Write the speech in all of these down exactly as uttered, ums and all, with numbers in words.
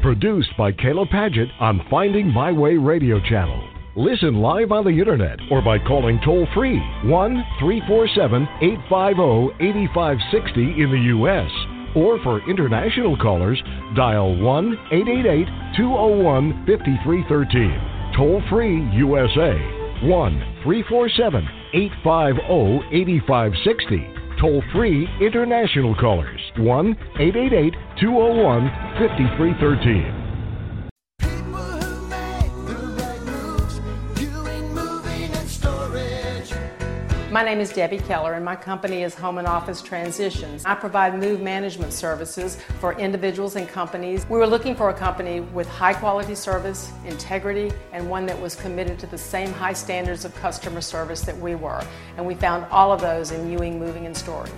Produced by Kayla Padgett on Finding My Way Radio Channel. Listen live on the internet or by calling toll-free one three four seven, eight five zero, eight five six zero in the U S Or for international callers, dial one eight eight eight, two zero one, five three one three. Toll-free U S A, one three four seven, eight five zero, eight five six zero. Toll-free international callers, one eight eight eight, two zero one, five three one three. My name is Debbie Keller, and my company is Home and Office Transitions. I provide move management services for individuals and companies. We were looking for a company with high quality service, integrity, and one that was committed to the same high standards of customer service that we were. And we found all of those in Ewing Moving and Storage.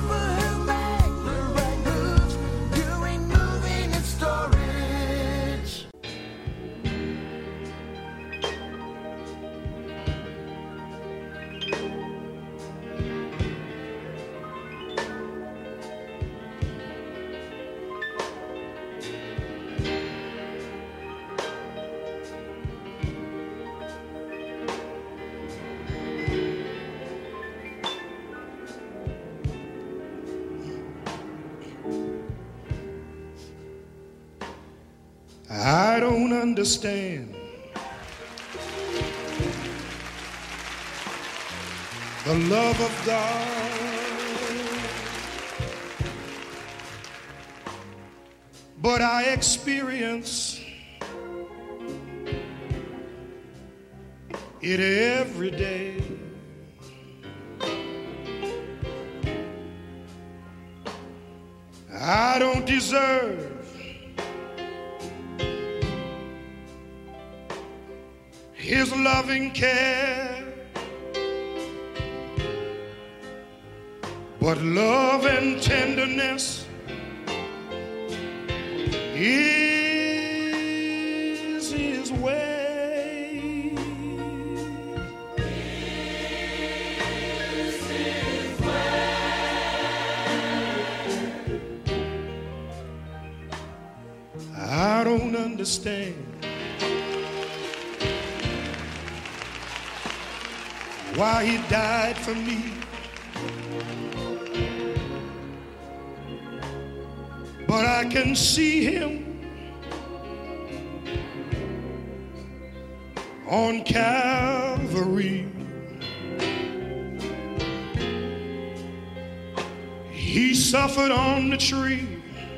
I don't understand the love of God, but I experience it every day. I don't deserve His loving care, but love and tenderness is His way. Is His way. I don't understand why He died for me, but I can see Him on Calvary. He suffered on the tree.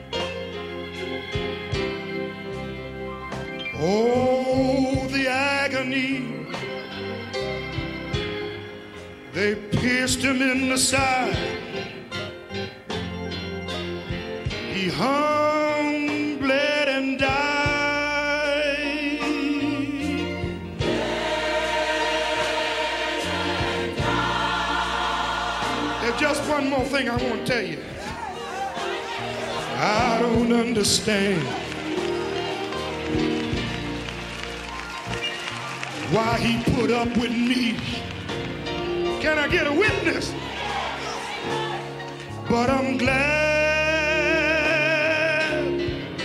Oh, the agony. They pierced Him in the side. He hung, bled, and died. Bled and died. There's just one more thing I want to tell you. I don't understand why He put up with me. Can I get a witness? But I'm glad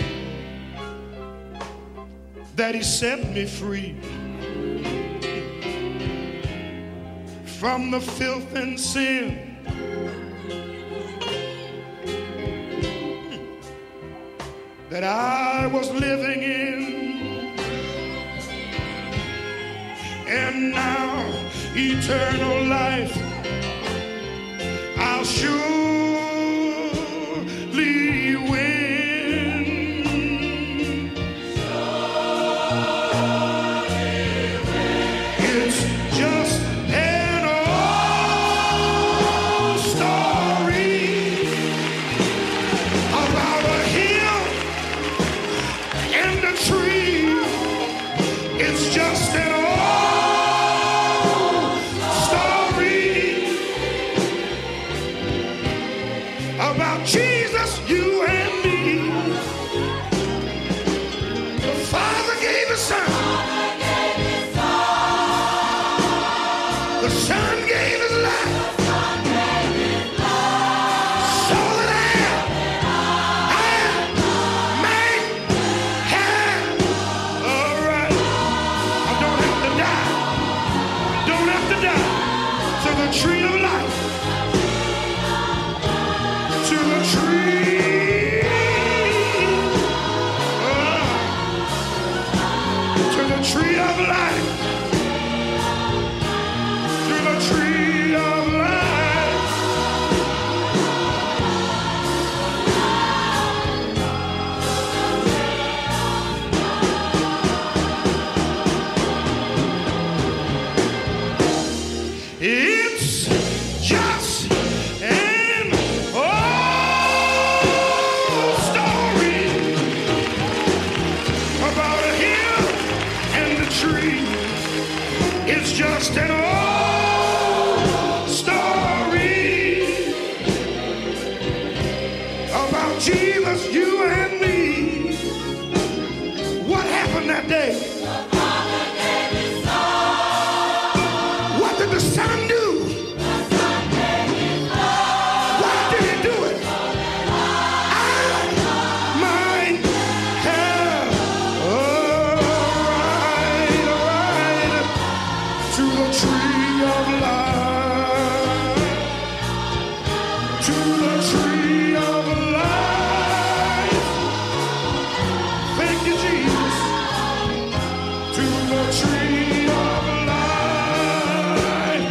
that He set me free from the filth and sin that I was living in. And now eternal life I'll surely win. Surely win. It's just an old story about a hill and a tree. It's just an old story that day? What did the Son do? Why did he do it? I might have a right, a right to the tree of life, to the tree of life. Thank you, Jesus. To the tree of life.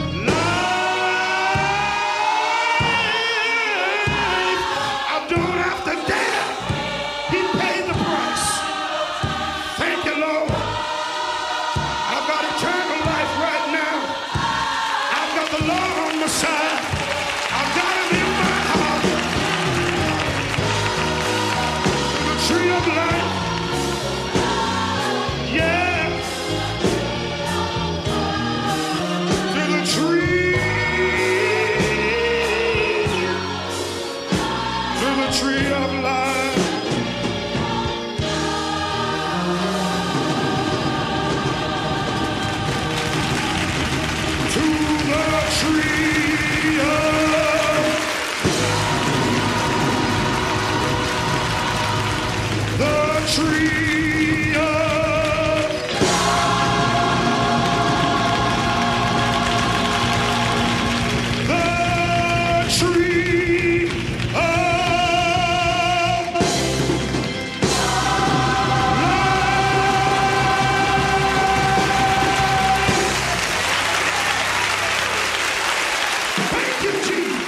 Life. I don't have to die. He paid the price. Thank you, Lord. I've got eternal life right now. I've got the Lord on my side. I've got him in my heart. The tree of life. Yeah. To the tree. To the tree of life. To the tree of the tree of the tree of Thank you, Jesus.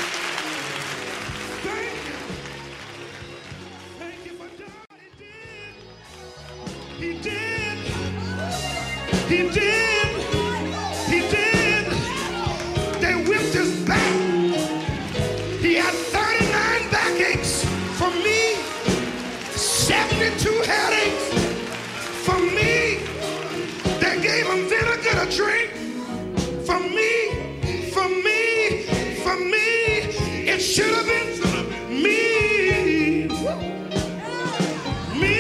Thank you. Thank you for dying. He did. He did. He did. He did. They whipped his back. He had thirty-nine backaches for me, seventy-two headaches for me. They gave him vinegar to drink for me, for me, for me. It should have been me. Me,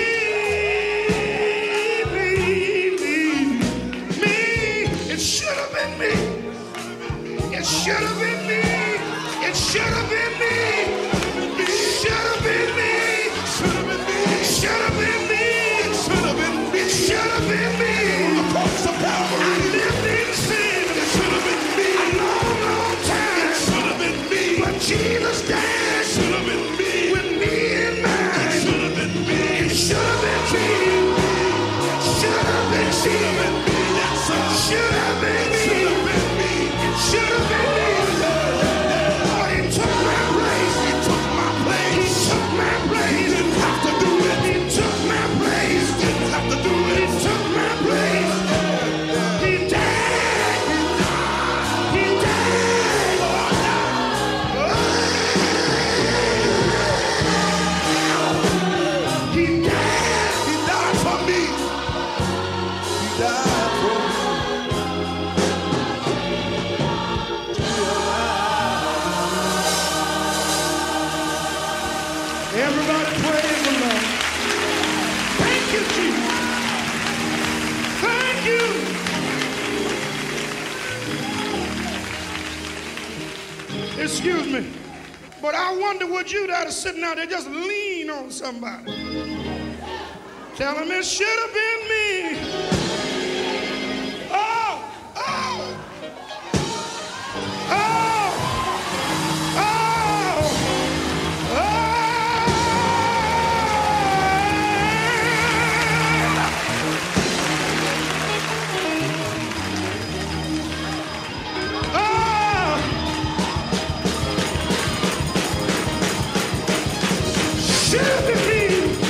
me, me, me. It should have been me. It should have been me. It should have been me. It should have been me. It should have been me. It should have been me. It should have been me. Across the power. I lived in sin. It should have been me. A long, long time. It should have been me. But Jesus died. It should have been me. With me in mind. It should have been me. It should have been me. Should have been me. Should have been me. Should have been me. Should have been me. It should have been me. But he took my place. He took my place. He took my place. He didn't have to do it. He took my place. He didn't have to do it. He took my place. He died. He died. He died. He died for me. He died for me. Everybody praise the Lord. Thank you, Jesus. Thank you. Excuse me, but I wonder would you that are sitting out there just lean on somebody. Tell them it should have been me. Oh, oh, oh, oh, oh, oh. Should have been me.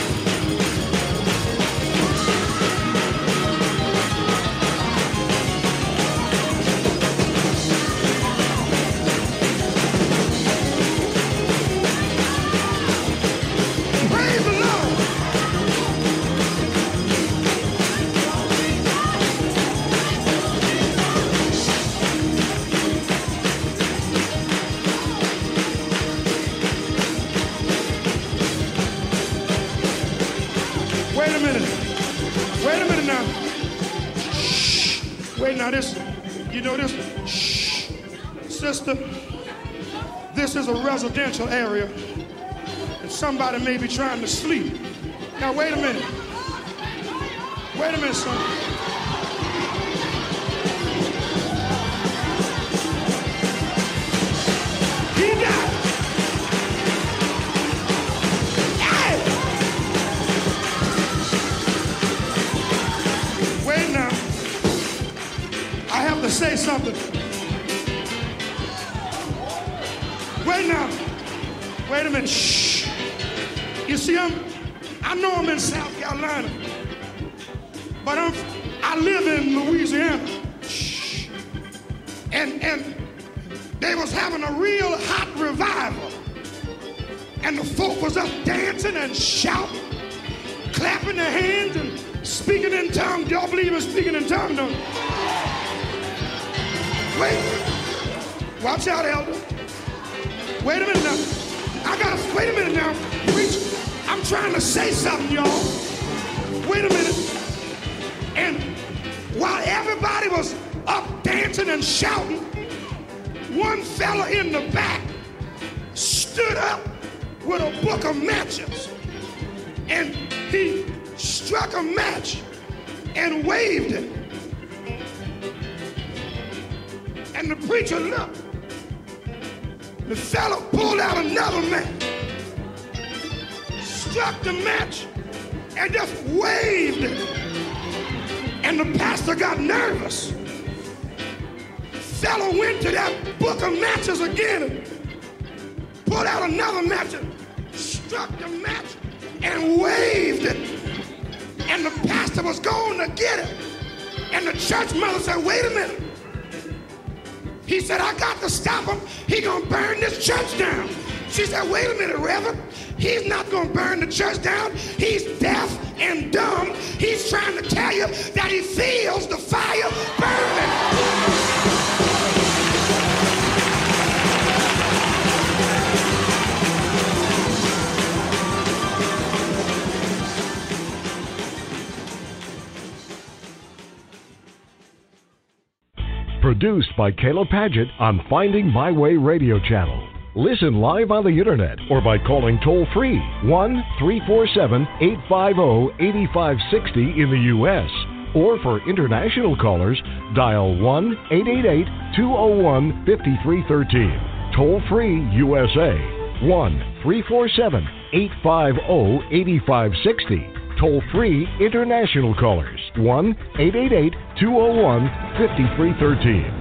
Praise the Lord. Wait a minute. Wait a minute now. Shh. Wait now, this, you know this, shh. Sister, this is a residential area. And somebody may be trying to sleep. Now wait a minute. Wait a minute, son. He got it. Hey! Wait now. I have to say something. Wait now. Wait a minute. Shh. You see, I'm, I know I'm in South Carolina, but I'm, I live in Louisiana. Shh. And, and they was having a real hot revival. And the folk was up dancing and shouting, clapping their hands and speaking in tongues. Y'all believe in speaking in tongues, don't you? Wait. Watch out, elder. Wait a minute now. I gotta, wait a minute now. Preach. I'm trying to say something, y'all. Wait a minute. And while everybody was up dancing and shouting, one fella in the back stood up with a book of matches. And he struck a match and waved it. And the preacher looked. The fella pulled out another match, struck the match, and just waved it. And the pastor got nervous. Fella went to that book of matches again and pulled out another match and struck the match and waved it. And the pastor was going to get it. And the church mother said, wait a minute. He said, I got to stop him. He gonna burn this church down. She said, wait a minute, Reverend. He's not gonna burn the church down. He's deaf and dumb. He's trying to tell you that he feels the fire burning. Produced by Caleb Paget on Finding My Way Radio Channel. Listen live on the internet or by calling toll-free one three four seven, eight five zero, eight five six zero in the U S Or for international callers, dial one eight eight eight, two zero one, five three one three. Toll-free U S A, one three four seven, eight five zero, eight five six zero. Toll-free international callers, one eight eight eight, two zero one, five three one three.